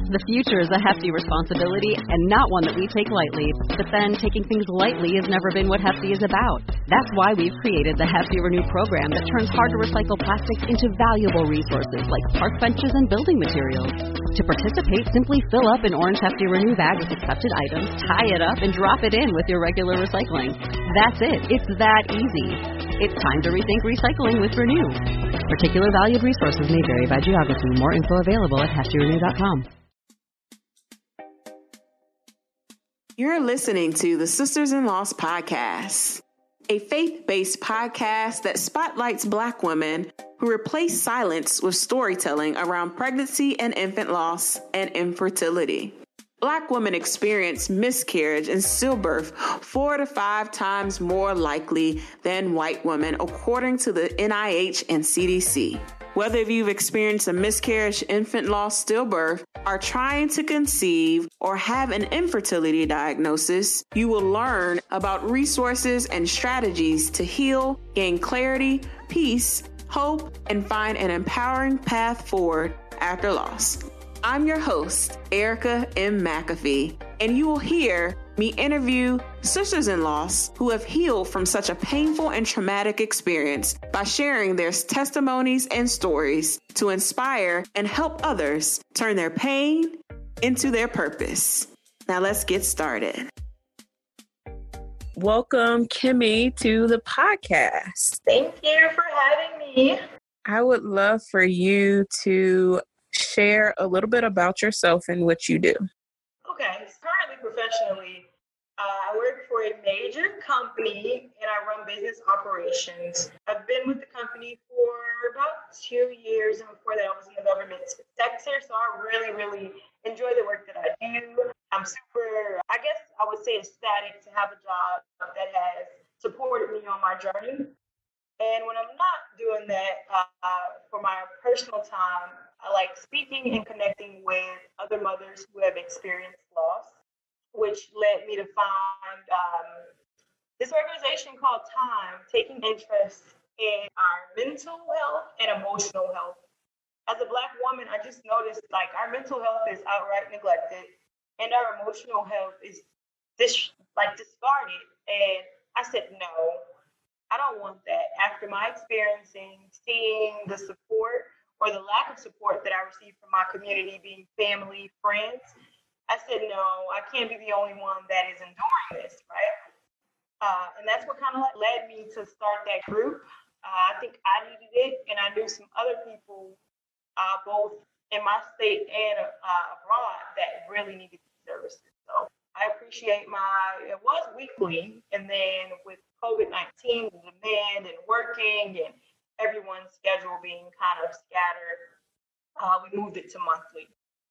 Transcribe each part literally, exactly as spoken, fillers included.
The future is a hefty responsibility and not one that we take lightly. But then, taking things lightly has never been what Hefty is about. That's why we've created the Hefty Renew program that turns hard-to-recycle plastics into valuable resources like park benches and building materials. To participate, simply fill up an orange Hefty Renew bag with accepted items, tie it up, and drop it in with your regular recycling. That's it. It's that easy. It's time to rethink recycling with Renew. Particular valued resources may vary by geography. More info available at hefty renew dot com. You're listening to the Sisters in Loss podcast, a faith-based podcast that spotlights Black women who replace silence with storytelling around pregnancy and infant loss and infertility. Black women experience miscarriage and stillbirth four to five times more likely than white women, according to the N I H and C D C. Whether you've experienced a miscarriage, infant loss, stillbirth, are trying to conceive, or have an infertility diagnosis, you will learn about resources and strategies to heal, gain clarity, peace, hope, and find an empowering path forward after loss. I'm your host, Erica M. McAfee, and you will hear me interview sisters in loss who have healed from such a painful and traumatic experience by sharing their testimonies and stories to inspire and help others turn their pain into their purpose. Now let's get started. Welcome, Kimmy, to the podcast. Thank you for having me. I would love for you to share a little bit about yourself and what you do. Okay, currently professionally, uh, I work for a major company and I run business operations. I've been with the company for about two years, and before that I was in the government sector, so I really, really enjoy the work that I do. I'm super, I guess I would say, ecstatic to have a job that has supported me on my journey. And when I'm not doing that, uh, for my personal time, I like speaking and connecting with other mothers who have experienced loss, which led me to find um, this organization called Time, taking interest in our mental health and emotional health. As a Black woman, I just noticed like our mental health is outright neglected and our emotional health is dis- like discarded. And I said, no, I don't want that. After my experiencing, seeing the support or the lack of support that I received from my community, being family, friends, I said, no, I can't be the only one that is enduring this, right? Uh, and that's what kind of led me to start that group. Uh, I think I needed it, and I knew some other people, uh, both in my state and uh, abroad, that really needed these services. So I appreciate my, it was weekly, and then with covid nineteen, the demand and working and everyone's schedule being kind of scattered, uh, we moved it to monthly.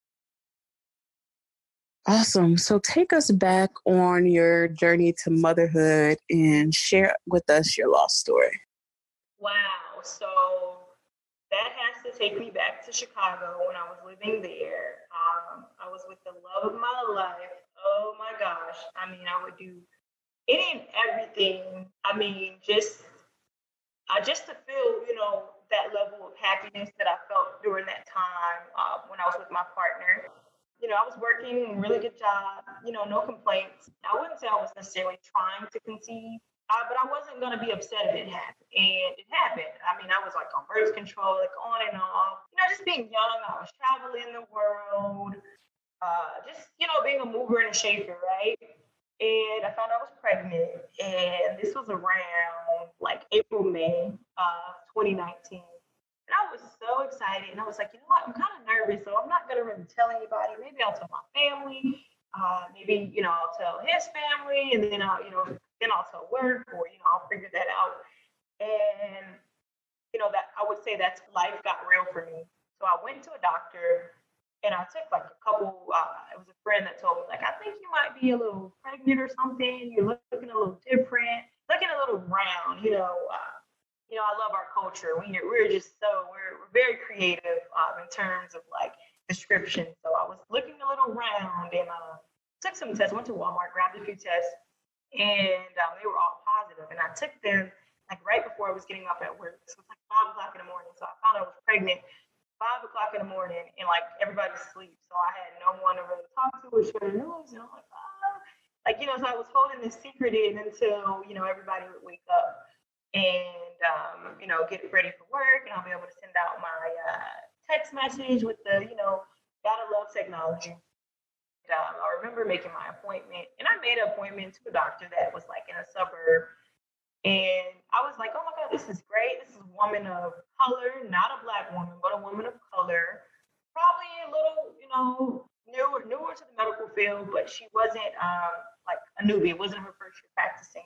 Awesome. So take us back on your journey to motherhood and share with us your lost story. Wow. So that has to take me back to Chicago when I was living there. Um, I was with the love of my life. Oh my gosh. I mean, I would do any and everything. I mean, just uh, just to feel, you know, that level of happiness that I felt during that time uh, when I was with my partner. You know, I was working, really good job, you know, no complaints. I wouldn't say I was necessarily trying to conceive, uh, but I wasn't going to be upset if it happened. And it happened. I mean, I was like on birth control, like on and off. You know, just being young, I was traveling the world, uh, just, you know, being a mover and a shaker, right? And I found I was pregnant, and this was around like April, May, uh, twenty nineteen. And I was so excited, and I was like, you know what, I'm kind of nervous, so I'm not going to really tell anybody. Maybe I'll tell my family, uh, maybe, you know, I'll tell his family, and then I'll, you know, then I'll tell work, or, you know, I'll figure that out. And, you know, that I would say that's life got real for me. So I went to a doctor, and I took like a couple, uh, it was a friend that told me, like, I think you might be a little pregnant or something. You're looking a little different, looking a little brown, you know. Uh, you know, I love our culture. We, we're just so, we're, we're very creative um, in terms of like description. So I was looking a little round and uh, took some tests, went to Walmart, grabbed a few tests, and um, they were all positive. And I took them like right before I was getting up at work. So it was like five o'clock in the morning. So I found I was pregnant. five o'clock in the morning, and like everybody's asleep. So I had no one to really talk to or share the news. And I'm like, ah. Like, you know, so I was holding this secret in until, you know, everybody would wake up and, um, you know, get ready for work. And I'll be able to send out my uh, text message with the, you know, gotta love technology. And, um, I remember making my appointment, and I made an appointment to a doctor that was like in a suburb. And I was like, oh my God, this is great. This is a woman of color, not a Black woman, but a woman of color. Probably a little, you know, newer, newer to the medical field, but she wasn't um, like a newbie. It wasn't her first year practicing.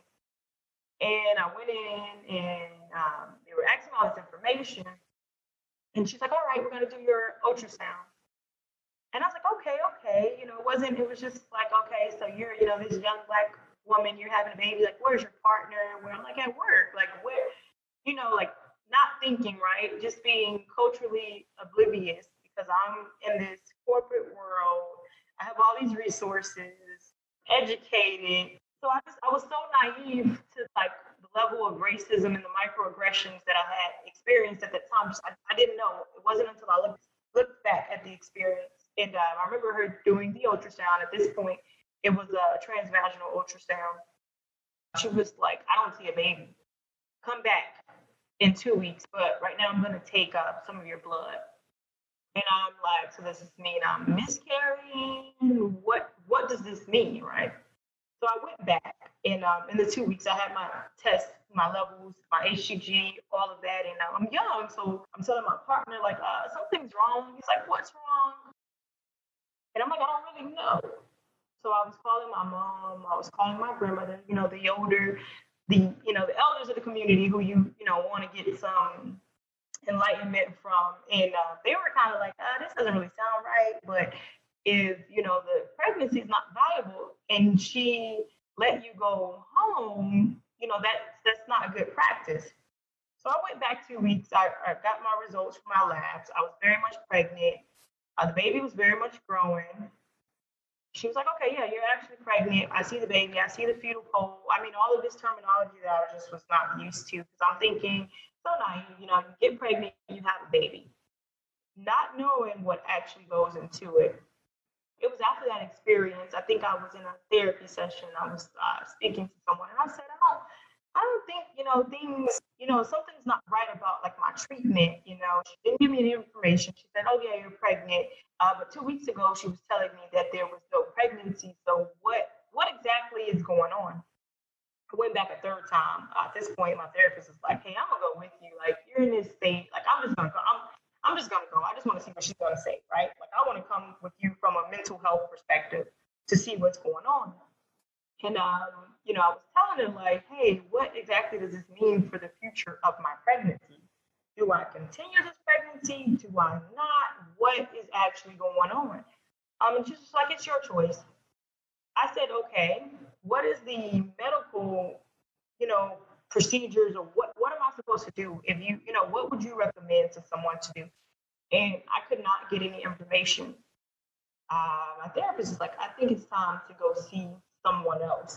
And I went in and um, they were asking all this information. And she's like, all right, we're going to do your ultrasound. And I was like, okay, okay. You know, it wasn't, it was just like, okay, so you're, you know, this young Black woman, you're having a baby, like, where's your partner? Where I'm like, at work, like, where, you know, like, not thinking, right? Just being culturally oblivious because I'm in this corporate world. I have all these resources, educated. So I just, I was so naive to like the level of racism and the microaggressions that I had experienced at that time. Just, I, I didn't know. It wasn't until I looked, looked back at the experience. And uh, I remember her doing the ultrasound. At this point, it was a transvaginal ultrasound. She was like, I don't see a baby. Come back in two weeks, but right now I'm going to take uh, some of your blood. And I'm like, so does this mean I'm miscarrying? What what does this mean, right? So I went back, and um, in the two weeks, I had my tests, my levels, my H C G, all of that, and uh, I'm young, so I'm telling my partner, like, uh, something's wrong. He's like, what's wrong? And I'm like, I don't really know. So I was calling my mom, I was calling my grandmother, you know, the older, the, you know, the elders of the community who you, you know, want to get some enlightenment from. And uh, they were kind of like, uh, this doesn't really sound right, but if, you know, the pregnancy is not viable and she let you go home, you know, that, that's not a good practice. So I went back two weeks, I, I got my results from my labs. I was very much pregnant. Uh, the baby was very much growing. She was like, okay, yeah, you're actually pregnant. I see the baby. I see the fetal pole. I mean, all of this terminology that I just was not used to because I'm thinking, so naive, you know, you get pregnant, you have a baby. Not knowing what actually goes into it. It was after that experience, I think I was in a therapy session. I was uh, speaking to someone, and I said, I don't, I don't think, you know, things, you know, something's not right about like my treatment. You know, she didn't give me any information. She said, oh yeah, you're pregnant. Uh, but two weeks ago, she was telling me that there was no pregnancy. So what, what exactly is going on? I went back a third time. Uh, at this point, my therapist was like, hey, I'm gonna go with you. Like, you're in this state. Like, I'm just gonna go. I'm, I'm just gonna go. I just want to see what she's gonna say, right? Like, I want to come with you from a mental health perspective to see what's going on. And, um, you know, I was telling her, like, hey, what exactly does this mean for the future of my pregnancy? Do I continue this pregnancy? Do I not? What is actually going on? Um, and she's just like, it's your choice. I said, okay, what is the medical, you know, procedures, or what, what am I supposed to do? If you, you know, what would you recommend to someone to do? And I could not get any information. Uh, my therapist is like, I think it's time to go see someone else.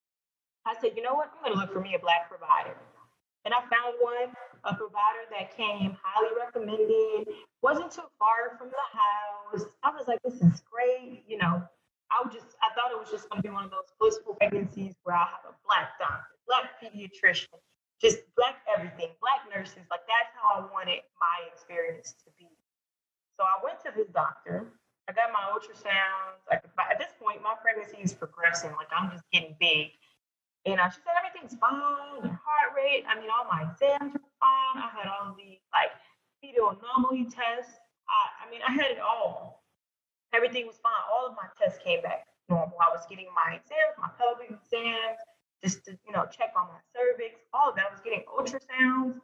I said, you know what? I'm going to look for me a Black provider. And I found one, a provider that came highly recommended, wasn't too far from the house. I was like, this is great. You know, I would just, I thought it was just going to be one of those blissful pregnancies where I'll have a Black doctor, Black pediatrician, just Black everything, Black nurses. Like, that's how I wanted my experience to be. So I went to this doctor. I got my ultrasounds. Like, at this point, my pregnancy is progressing. Like, I'm just getting big. And uh, she said, everything's fine. Your heart rate. I mean, all my exams were fine. I had all the, like, fetal anomaly tests. I, I mean, I had it all. Everything was fine. All of my tests came back normal. I was getting my exams, my pelvic exams, just to, you know, check on my cervix. All of that. I was getting ultrasounds.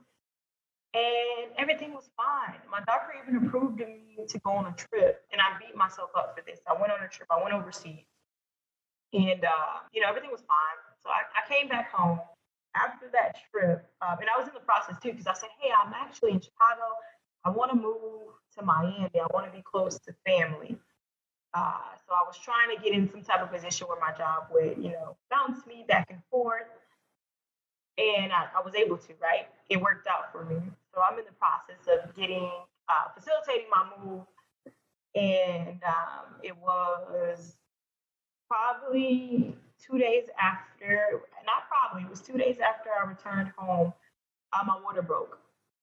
And everything was fine. My doctor even approved of me to go on a trip, and I beat myself up for this. I went on a trip. I went overseas, and uh, you know, everything was fine. So I, I came back home after that trip, um, and I was in the process too, because I said, "Hey, I'm actually in Chicago. I want to move to Miami. I want to be close to family." Uh, so I was trying to get in some type of position where my job would, you know, bounce me back and forth. And I, I was able to, right? It worked out for me. So I'm in the process of getting uh, facilitating my move. And um, it was probably two days after, not probably, it was two days after I returned home, uh, my water broke.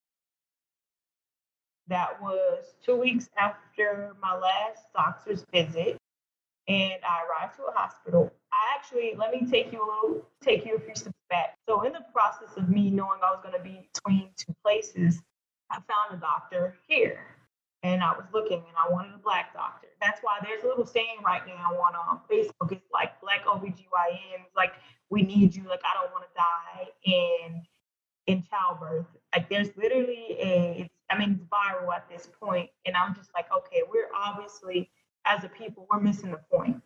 That was two weeks after my last doctor's visit, and I arrived to a hospital. I actually, let me take you a little, take you a few steps back. So in the process of me knowing I was going to be between two places, I found a doctor here, and I was looking, and I wanted a Black doctor. That's why there's a little saying right now on um, Facebook. It's like Black O B G Y N. It's like, we need you. Like, I don't want to die in in childbirth. Like, there's literally a, it's, I mean, it's viral at this point, and I'm just like, okay, we're obviously, as a people, we're missing the point.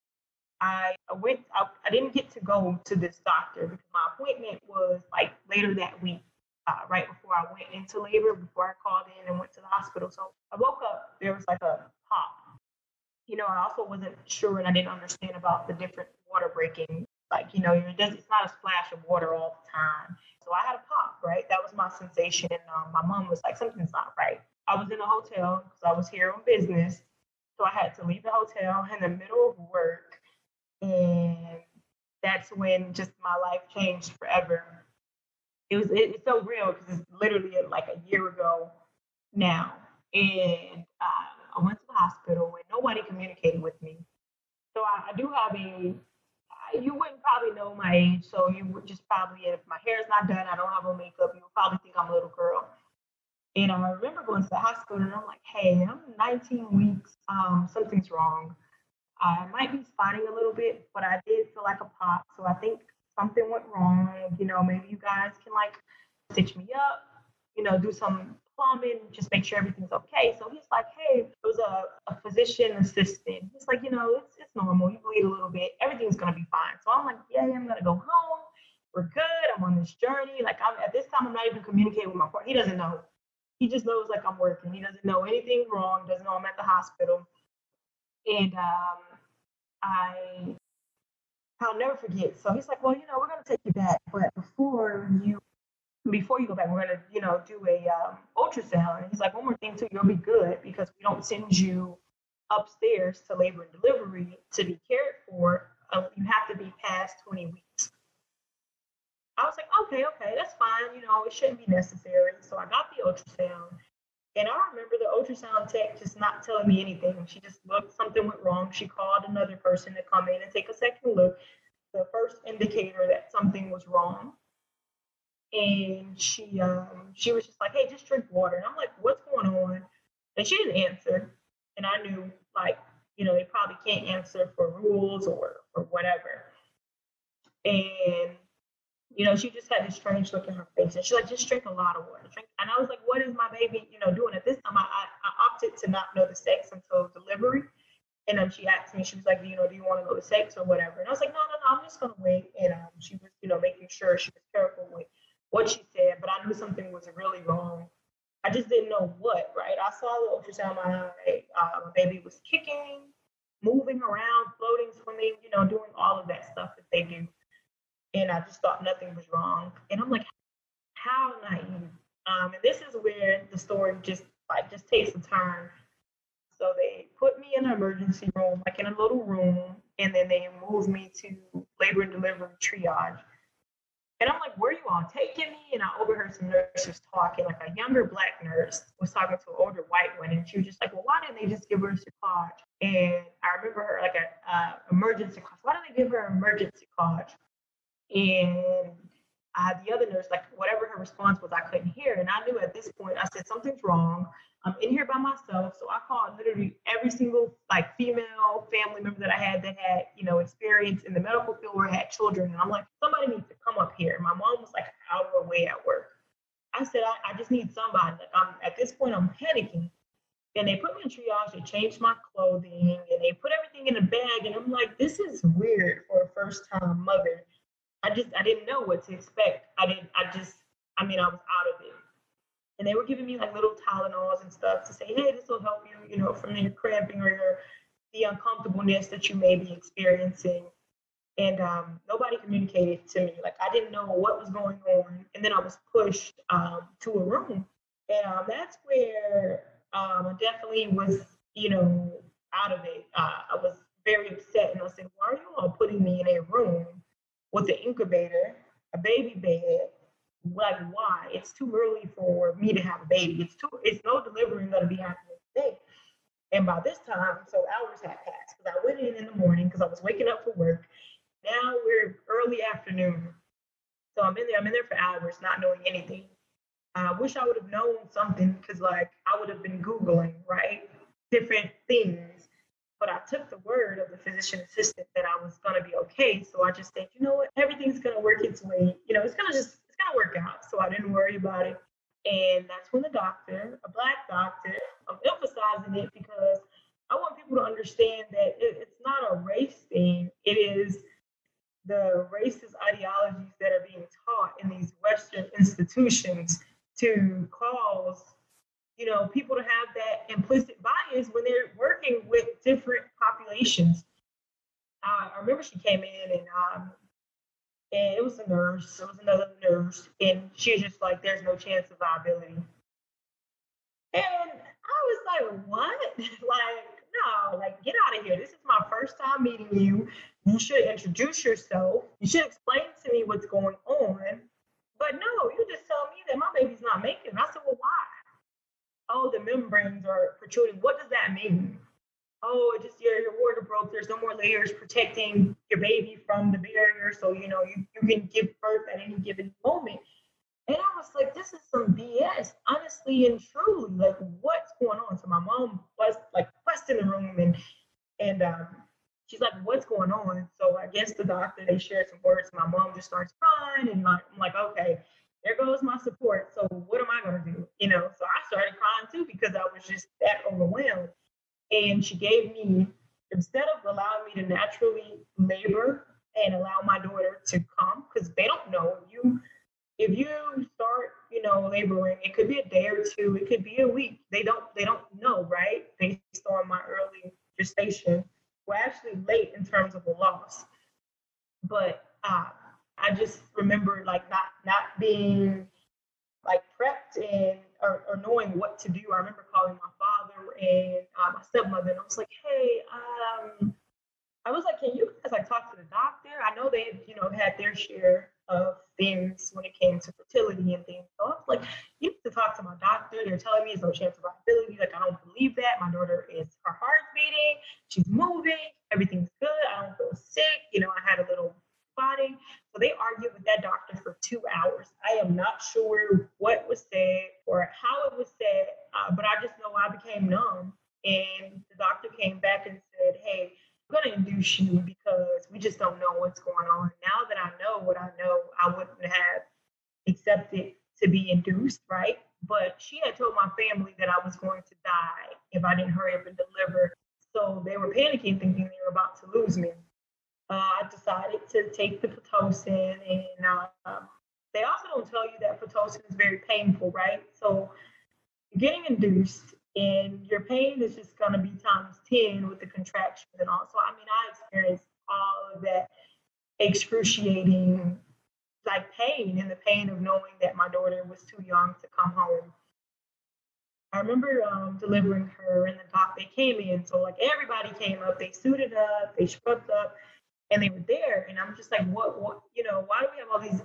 I went, I, I didn't get to go to this doctor because my appointment was like later that week, uh, right before I went into labor, before I called in and went to the hospital. So I woke up, there was like a pop. You know, I also wasn't sure and I didn't understand about the different water breaking. Like, you know, it does, it's not a splash of water all the time. So I had a pop, right? That was my sensation. And um, my mom was like, something's not right. I was in a hotel because I was here on business. So I had to leave the hotel in the middle of work. And that's when just my life changed forever. It was, it, it's so real because it's literally like a year ago now. And uh, I went to the hospital and nobody communicated with me. So I, I do have a, you wouldn't probably know my age. So you would just probably, if my hair is not done, I don't have on makeup, you would probably think I'm a little girl. And I remember going to the hospital and I'm like, hey, I'm nineteen weeks. Um, something's wrong. I might be spotting a little bit, but I did feel like a pop. So I think something went wrong. You know, maybe you guys can like stitch me up, you know, do some plumbing, just make sure everything's okay. So he's like, hey, it was a, a physician assistant. He's like, you know, it's, it's normal. You bleed a little bit. Everything's going to be fine. So I'm like, yeah, I'm going to go home. We're good. I'm on this journey. Like, I'm at this time, I'm not even communicating with my partner. He doesn't know. He just knows like I'm working. He doesn't know anything wrong. Doesn't know I'm at the hospital. And um, I, I'll never forget. So he's like, well, you know, we're going to take you back. But before you, before you go back, we're going to, you know, do a um, ultrasound. And he's like, one more thing too, you'll be good because we don't send you upstairs to labor and delivery to be cared for. Um, you have to be past twenty weeks. I was like, okay, okay, that's fine. You know, it shouldn't be necessary. So I got the ultrasound. And I remember the ultrasound tech just not telling me anything. She just looked, something went wrong. She called another person to come in and take a second look. The first indicator that something was wrong. And she um, she was just like, hey, just drink water. And I'm like, what's going on? And she didn't answer. And I knew, like, you know, they probably can't answer for rules or, or whatever. And you know, she just had this strange look in her face. And she's like, just drink a lot of water. Drink. And I was like, what is my baby, you know, doing? At this time, I, I, I opted to not know the sex until delivery. And then she asked me, she was like, you know, do you want to know the sex or whatever? And I was like, no, no, no, I'm just going to wait. And um, she was, you know, making sure she was careful with what she said. But I knew something was really wrong. I just didn't know what, right? I saw the ultrasound. My, uh, my baby was kicking, moving around, floating, swimming, you know, doing all of that stuff that they do. And I just thought nothing was wrong. And I'm like, how naive. Um, and this is where the story just like just takes a turn. So they put me in an emergency room, like in a little room, and then they moved me to labor and delivery triage. And I'm like, where are you all taking me? And I overheard some nurses talking, like a younger Black nurse was talking to an older white one. And she was just like, well, why didn't they just give her a Secage? And I remember her like a uh, emergency Secage. Why didn't they give her an emergency Secage? And uh, the other nurse, like whatever her response was, I couldn't hear. And I knew at this point, I said, something's wrong. I'm in here by myself. So I called literally every single like female family member that I had that had, you know, experience in the medical field or had children. And I'm like, somebody needs to come up here. My mom was like out of her way at work. I said, I, I just need somebody. Like I'm at this point, I'm panicking. And they put me in triage, they changed my clothing, and they put everything in a bag. And I'm like, this is weird for a first-time mother. I just, I didn't know what to expect. I didn't, I just, I mean, I was out of it. And they were giving me like little Tylenols and stuff to say, hey, this will help you, you know, from your cramping or your, the uncomfortableness that you may be experiencing. And um, nobody communicated to me. Like, I didn't know what was going on. And then I was pushed um, to a room. And um, that's where um, I definitely was, you know, out of it. Uh, I was very upset, and I said, "Why are you all putting me in a room with an incubator, a baby bed? Like, why? It's too early for me to have a baby. It's too. It's no delivery going to be happening today." And by this time, so hours had passed because I went in in the morning because I was waking up for work. Now we're early afternoon, so I'm in there. I'm in there for hours, not knowing anything. I wish I would have known something because, like, I would have been Googling, right? Different things. But I took the word of the physician assistant that I was going to be okay. So I just said, you know what? Everything's going to work its way. You know, it's going to just, it's going to work out. So I didn't worry about it. And that's when the doctor, a Black doctor, I'm emphasizing it because I want people to understand that it, it's not a race thing. It is the racist ideologies that are being taught in these Western institutions to cause, you know, people to have that implicit bias when they're working with different populations. Uh, I remember she came in and um, and it was a nurse, it was another nurse, and she was just like, "There's no chance of viability." And I was like, "What?" Like, no, like, get out of here. This is my first time meeting you. You should introduce yourself. You should explain to me what's going on. But no, you just tell me that my baby's not making it. I said, "Well, why?" "Oh, the membranes are protruding." "What does that mean?" "Oh, it just your, your water broke. There's no more layers protecting your baby from the barrier. So, you know, you, you can give birth at any given moment." And I was like, this is some B S, honestly and truly. Like, what's going on? So my mom was like fussed in the room and and um, she's like, "What's going on?" So I guess the doctor, they shared some words. My mom just starts crying, and like, I'm like, okay, there goes my support. So what am I gonna do? You know, so I started crying too because I was just that overwhelmed. And she gave me, instead of allowing me to naturally labor and allow my daughter to come, because they don't know you. If you start, you know, laboring, it could be a day or two, it could be a week. They don't, they don't know, right? Based on my early gestation, we're actually late in terms of the loss. But uh, I just remember like not not being like prepped and or, or knowing what to do. I remember calling my father and uh, my stepmother, and I was like, "Hey, um, I was like, can you guys like talk to the doctor? I know they, you know, had their share of things when it came to fertility and things." So I was like, "You need to talk to my doctor. They're telling me there's no chance of viability. Like, I don't believe that. My daughter is, her heart's beating, she's moving, everything's good. I don't feel sick. You know, I had a little spotting." So they argued with that doctor for two hours. I am not sure what was said or how it was said, uh, but I just know I became numb. And the doctor came back and said, "Hey, I'm going to induce you because we just don't know what's going on." Now that I know what I know, I wouldn't have accepted to be induced, right? But she had told my family that I was going to die if I didn't hurry up and deliver. So they were panicking, thinking they were about to lose me. Uh, I decided to take the Pitocin, and uh, they also don't tell you that Pitocin is very painful, right? So you're getting induced, and your pain is just going to be times ten with the contractions and all. So, I mean, I experienced all of that excruciating, like, pain, and the pain of knowing that my daughter was too young to come home. I remember um, delivering her, and the doc, they came in. So, like, everybody came up, they suited up, they scrubbed up, and they were there. And I'm just like, what, what, you know, why do we have all these?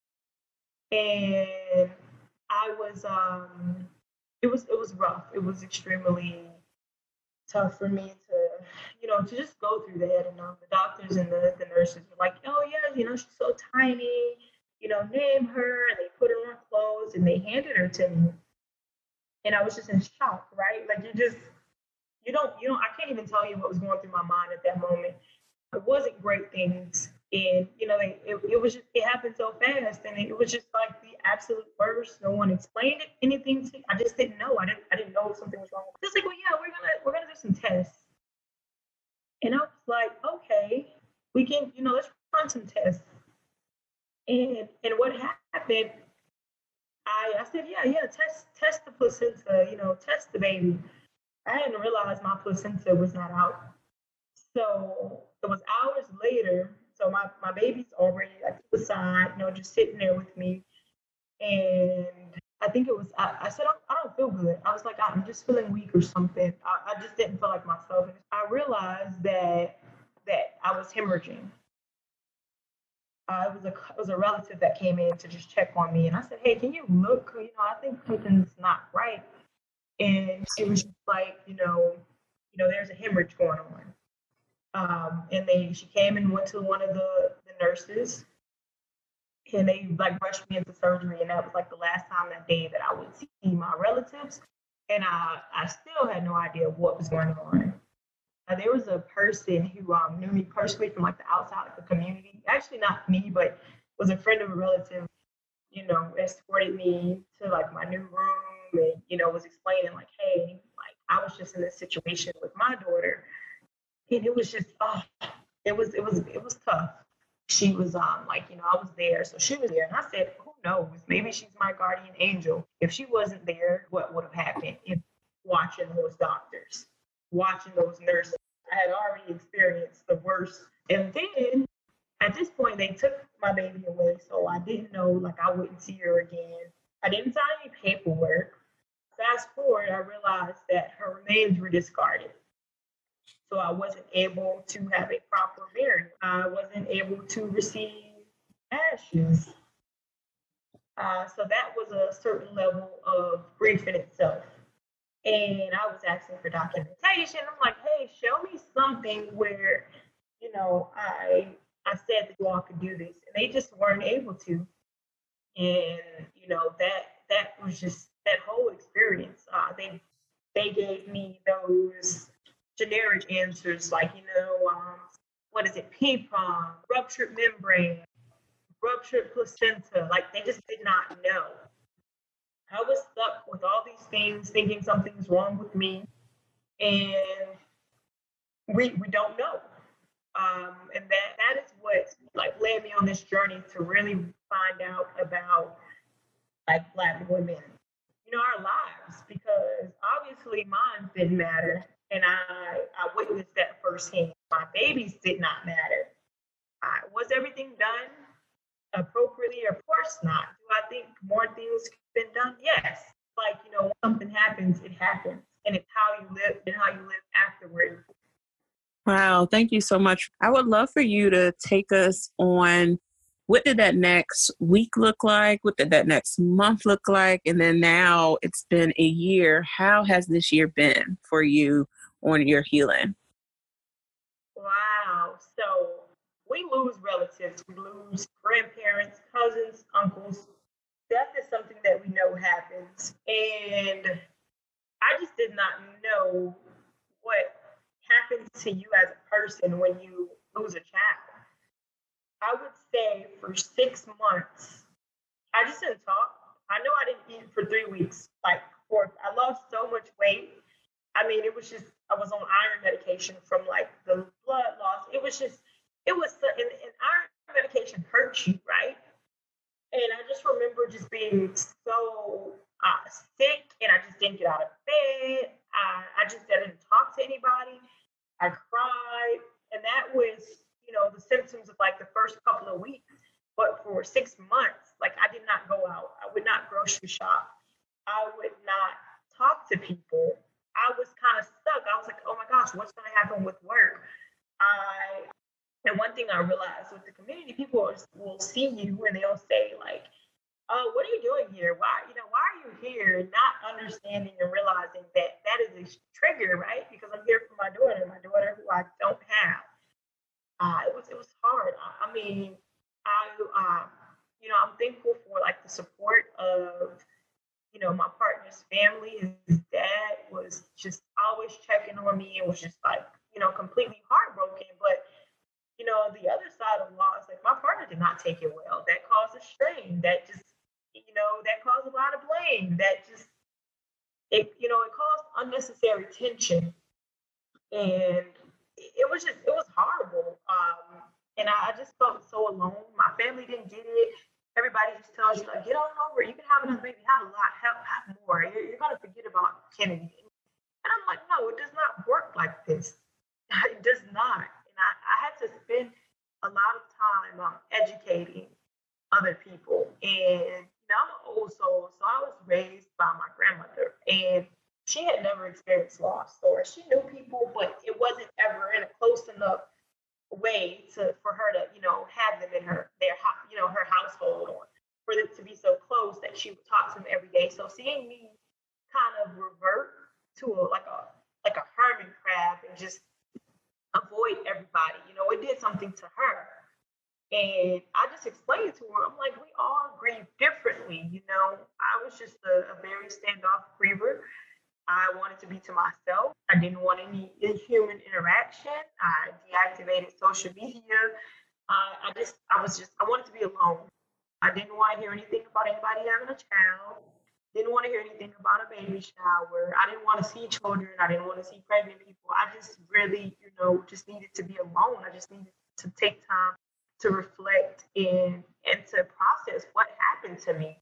And I was, um, it was, it was rough. It was extremely tough for me to, you know, to just go through that. And um, the doctors and the, the nurses were like, "Oh yeah, you know, she's so tiny, you know, name her." And they put her on clothes and they handed her to me. And I was just in shock, right? Like, you just, you don't, you don't, I can't even tell you what was going through my mind at that moment. It wasn't great things. And, you know, it, it was just, it happened so fast. And it was just like the absolute worst. No one explained it, anything to me. I just didn't know. I didn't, I didn't know if something was wrong. Just like, "Well, yeah, we're going to, we're going to do some tests." And I was like, "Okay, we can, you know, let's run some tests." And, and what happened, I, I said, yeah, yeah, test, test the placenta, you know, test the baby. I hadn't realized my placenta was not out. So it was hours later. So my, my baby's already like to the side, you know, just sitting there with me. And I think it was, I, I said, I don't feel good. I was like, I'm just feeling weak or something. I, I just didn't feel like myself. I realized that that I was hemorrhaging. Uh, it was a it was a relative that came in to just check on me, and I said, "Hey, can you look? You know, I think something's not right." And it was just like, you know, you know, there's a hemorrhage going on. Um, and they she came and went to one of the, the nurses, and they like rushed me into surgery, and that was like the last time that day that I would see my relatives, and I I still had no idea what was going on. Uh, there was a person who um, knew me personally from like the outside of the community. Actually, not me, but was a friend of a relative. You know, escorted me to like my new room, and you know, was explaining like, hey, like I was just in this situation with my daughter, and it was just, oh, it was, it was, it was tough. She was um like, you know, I was there, so she was there, and I said, who knows? Maybe she's my guardian angel. If she wasn't there, what would have happened? If watching those doctors, watching those nurses, I had already experienced the worst, and then at this point, they took my baby away, so I didn't know like I wouldn't see her again. I didn't sign any paperwork. Fast forward, I realized that her remains were discarded. So I wasn't able to have a proper burial. I wasn't able to receive ashes. Uh, so that was a certain level of grief in itself. And I was asking for documentation. I'm like, hey, show me something where, you know, I I said that you all could do this. And they just weren't able to. And, you know, that that was just that whole experience. Uh, they they gave me those generic answers like, you know, um, what is it, P P O M, ruptured membrane, ruptured placenta. Like, they just did not know. I was stuck with all these things, thinking something's wrong with me, and we we don't know. Um, and that that is what like led me on this journey to really find out about like Black women, you know, our lives, because obviously mine didn't matter, and I I witnessed that firsthand. My babies did not matter. I, was everything done appropriately? Of course not. Do I think more things could have been done? Yes. Like, you know, when something happens, it happens, and it's how you live and how you live afterward. Wow, thank you so much. I would love for you to take us on what did that next week look like? What did that next month look like? And then now it's been a year. How has this year been for you on your healing? Wow. So we lose relatives, we lose grandparents, cousins, uncles. Death is something that we know happens. And I just did not know what happens to you as a person when you lose a child. I would say for six months, I just didn't talk. I know I didn't eat for three weeks. Like, for I lost so much weight. I mean, it was just, I was on iron medication from like the blood loss. It was just, it was, and, and iron medication hurts you, right? And I just remember just being so uh, sick, and I just didn't get out of bed. I, I just didn't talk to anybody. I cried, and that was, you know, the symptoms of like the first couple of weeks. But for six months, like I did not go out. I would not grocery shop. I would not talk to people. I was kind of stuck. I was like, oh my gosh, what's going to happen with work? I And one thing I realized with the community, people will see you and they'll say like, oh, what are you doing here? Why, you know, why are you here? Not understanding and realizing that that is a trigger, right? Because I'm here for my daughter, my daughter who I don't have. Uh, it was it was hard. I, I mean, I um, you know, I'm thankful for like the support of, you know, my partner's family. His dad was just always checking on me and was just like, you know, completely heartbroken. But you know, the other side of loss, like my partner did not take it well. That caused a strain. That just, you know, that caused a lot of blame. That just, it, you know, it caused unnecessary tension. And it was just, it was horrible. Um, and I, I just felt so alone. My family didn't get it. Everybody just tells you, like, get on over it. You can have another baby, have a lot, have, have more. You're, you're going to forget about Kennedy. And I'm like, no, it does not work like this. It does not. And I, I had to spend a lot of time um, educating other people. And, you Now, I'm an old soul, so I was raised by my grandmother, and she had never experienced loss, or she knew people, but it wasn't ever in a close enough way to for her to, you know, have them in her their you know her household, or for them to be so close that she would talk to them every day. So seeing me kind of revert to a, like a like a hermit crab and just avoid everybody, you know, it did something to her. And I just explained to her, I'm like, we all grieve differently, you know. I was just a, a very standoff griever. I wanted to be to myself. I didn't want any human interaction. I deactivated social media. Uh, I just, I was just, I wanted to be alone. I didn't want to hear anything about anybody having a child. Didn't want to hear anything about a baby shower. I didn't want to see children. I didn't want to see pregnant people. I just really, you know, just needed to be alone. I just needed to take time to reflect and, and to process what happened to me.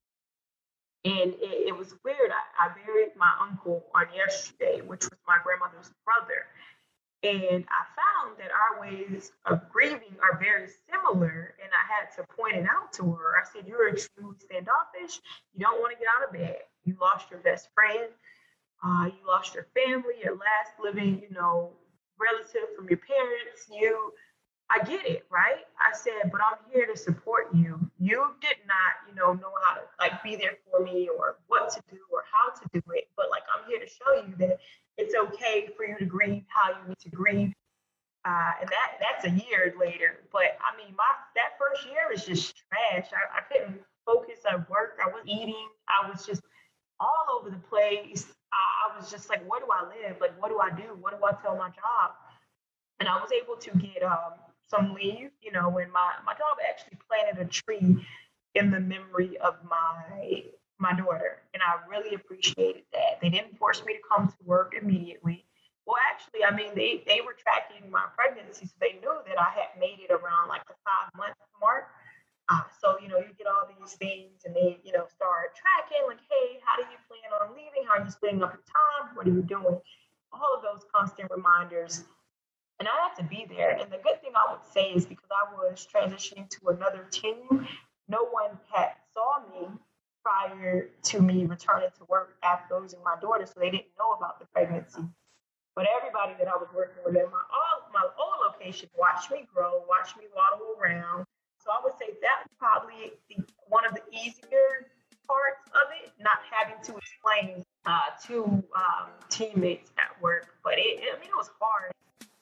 And it, it was weird. I, I buried my uncle on yesterday, which was my grandmother's brother. And I found that our ways of grieving are very similar. And I had to point it out to her. I said, you're extremely standoffish. You don't want to get out of bed. You lost your best friend. Uh, you lost your family, your last living, you know, relative from your parents. You, I get it, right? I said, but I'm here to support you. You did not, you know, know how to like be there for me or what to do or how to do it. But like, I'm here to show you that it's okay for you to grieve how you need to grieve. Uh, and that that's a year later. But I mean, my that first year was just trash. I, I couldn't focus at work. I was eating. I was just all over the place. Uh, I was just like, where do I live? Like, what do I do? What do I tell my job? And I was able to get um, some leave, you know, when my, my job actually planted a tree in the memory of my my daughter. And I really appreciated that. They didn't force me to come to work immediately. Well, actually, I mean, they, they were tracking my pregnancy, so they knew that I had made it around like the five month mark. Uh, so, you know, you get all these things and they, you know, start tracking like, hey, how do you plan on leaving? How are you splitting up your time? What are you doing? All of those constant reminders. And I had to be there. And the good thing I would say is because I was transitioning to another team, no one had saw me prior to me returning to work after losing my daughter, so they didn't know about the pregnancy. But everybody that I was working with at my all, my old location watched me grow, watched me waddle around. So I would say that's probably the, one of the easier parts of it, not having to explain uh, to um, teammates at work. But it, it, I mean, it was hard.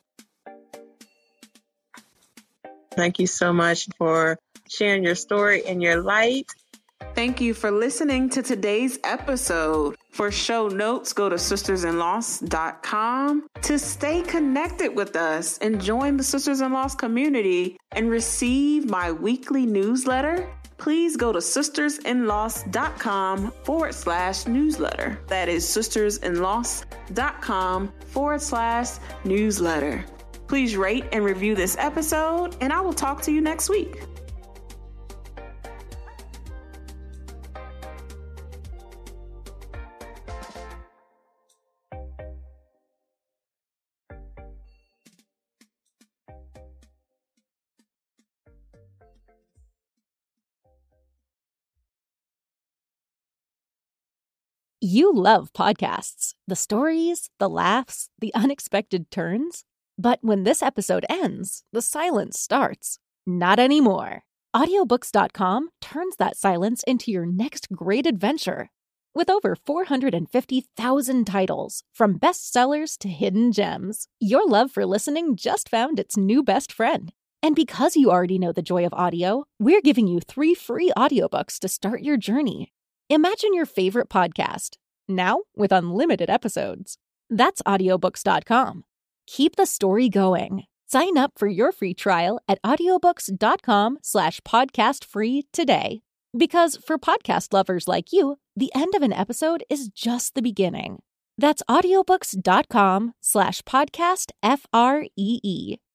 Thank you so much for sharing your story and your light. Thank you for listening to today's episode. For show notes, go to sisters in loss dot com. To stay connected with us and join the Sisters in Loss community and receive my weekly newsletter, please go to sisters in loss dot com forward slash newsletter. That is sisters in loss dot com forward slash newsletter. Please rate and review this episode, and I will talk to you next week. You love podcasts, the stories, the laughs, the unexpected turns. But when this episode ends, the silence starts. Not anymore. audiobooks dot com turns that silence into your next great adventure. With over four hundred fifty thousand titles, from bestsellers to hidden gems, your love for listening just found its new best friend. And because you already know the joy of audio, we're giving you three free audiobooks to start your journey. Imagine your favorite podcast, now with unlimited episodes. That's audiobooks dot com. Keep the story going. Sign up for your free trial at audiobooks dot com slash podcast free today. Because for podcast lovers like you, the end of an episode is just the beginning. That's audiobooks dot com slash podcast F R E E.